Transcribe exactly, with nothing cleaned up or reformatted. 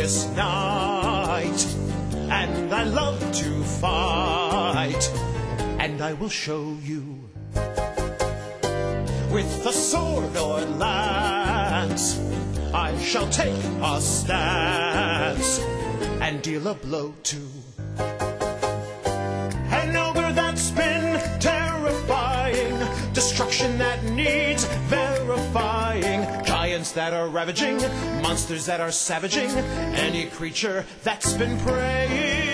darkest night, and I love to fight, and I will show you with a sword or lance. I shall take a stance and deal a blow too. An ogre that's been terrifying, destruction that needs verifying, giants that are ravaging, monsters that are savaging, any creature that's been preying